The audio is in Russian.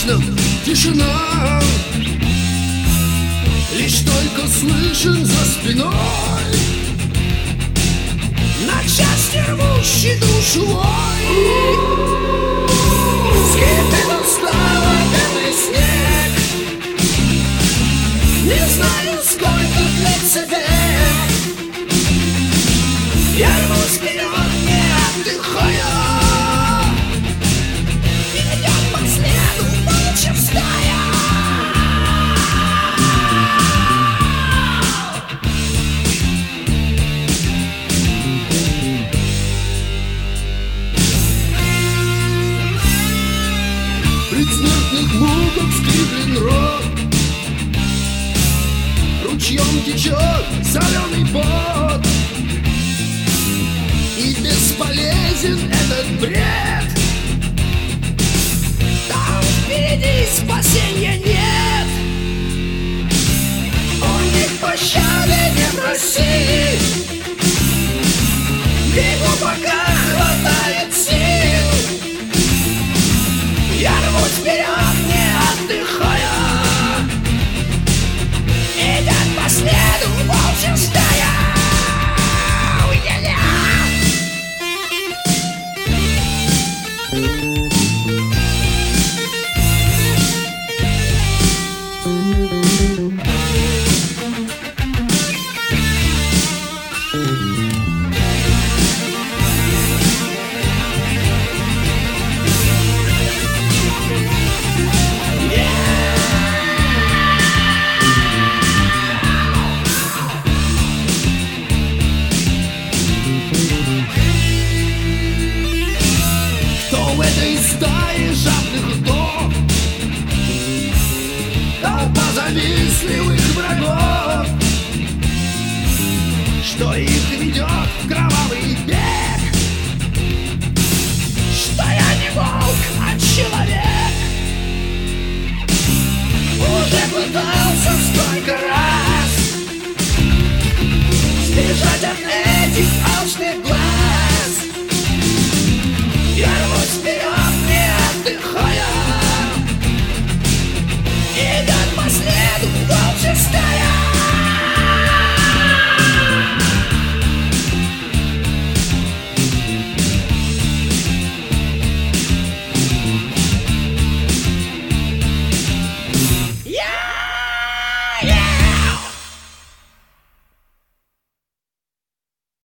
вечном тишина, лишь только слышен за спиной на части рвущий душу вой. Скипит устало белый снег, не знаю, сколько длится век. Я рвусь вперед, не отдыхая, идет по следу молча стая. Предсмертных муках скриплен рот, ручьем течет соленый пот, и бесполезен этот бред. Там впереди спасения нет, у них пощады не проси. Бегу, пока хватает сил, я рвусь вперед, не отдыхая, идет по следу молча стая. В этой стае жадных вдов толпа завистливых врагов, что их ведет в кровавый бег, что я не волк, а человек. Уже пытался столько раз сбежать от этих алчных глаз. Я рвусь вперед, не отдыхая, и